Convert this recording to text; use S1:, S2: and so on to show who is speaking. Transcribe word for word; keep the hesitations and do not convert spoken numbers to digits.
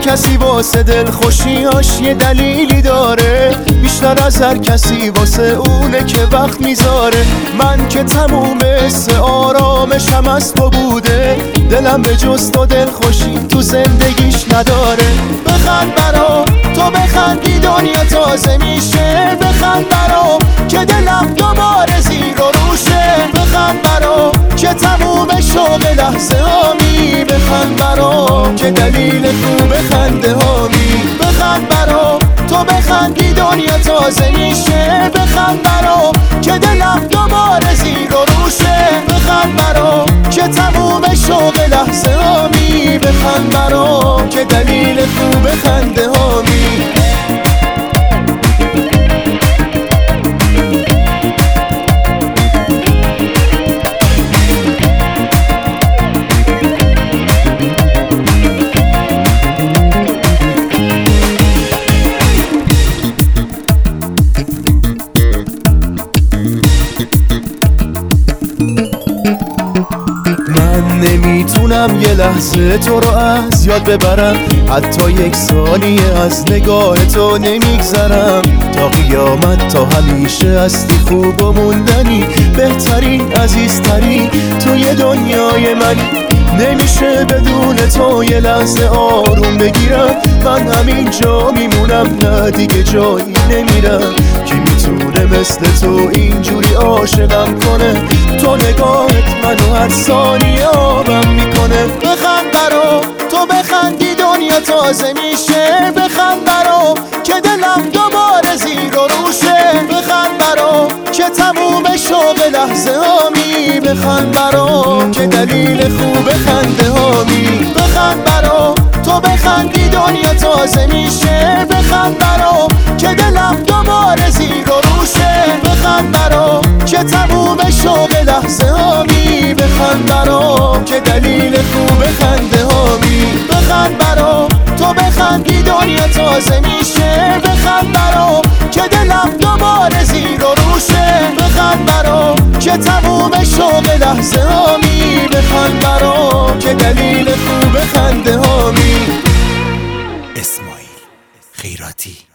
S1: کسی واسه دل خوشیاش یه دلیلی داره، بیشتر از هر کسی واسه اونه که وقت میذاره. من که تموم حس آرامشم از تو بوده، دلم به جز تو دل خوشی تو زندگیش نداره. بخند برام تو بخندی دنیا تازه میشه، بخند برام که دلم دوباره زیر و روشه. بخند برام که تموم شوق لحظه هامی، بخند برام که دلیل خوب خنده هامی. بخند برام تو بخندی دنیا تازه میشه، بخند برام که دلم دوباره زیر و روشه. بخند برام که تموم شوق لحظه هامی، بخند برام که دلیل خوب خنده هامی. من نمیتونم یه لحظه تو رو از یاد ببرم، حتی یک ثانیه از نگاه تو نمیگذرم. تا قیامت تا همیشه هستی خوب و موندنی، بهترین عزیزترین توی دنیای منی. نمیشه بدون تو یه لحظه آروم بگیرم، من همینجا میمونم نه دیگه جایی نمیرم. کی میتونه مثل تو اینجوری عاشقم کنه، تو نگاهت منو هر ثانیه آبم میکنه. بخند برام تو بخندی دنیا تازه میشه، بخند برام که دلم دوباره زیر و روشه. بخند برام که تموم شوق لحظه هامی، بخند برام که دلیل خوب خنده هامی. بخند برام تو بخندی دنیا تازه میشه، بخند برام که دلم دوباره زیر و روشه. بخند برام که تموم شوق لحظه هامی، بخند برام که دلیل خوب خنده هامی. بخند برام تو بخندی دنیا تازه میشه، بخند برام که دلم دوباره زیر و روشه. بخند برام که تموم شوق لحظه هامی، بخند برام که دلیل خوب خنده هامی.
S2: اسماعیل خیراتی.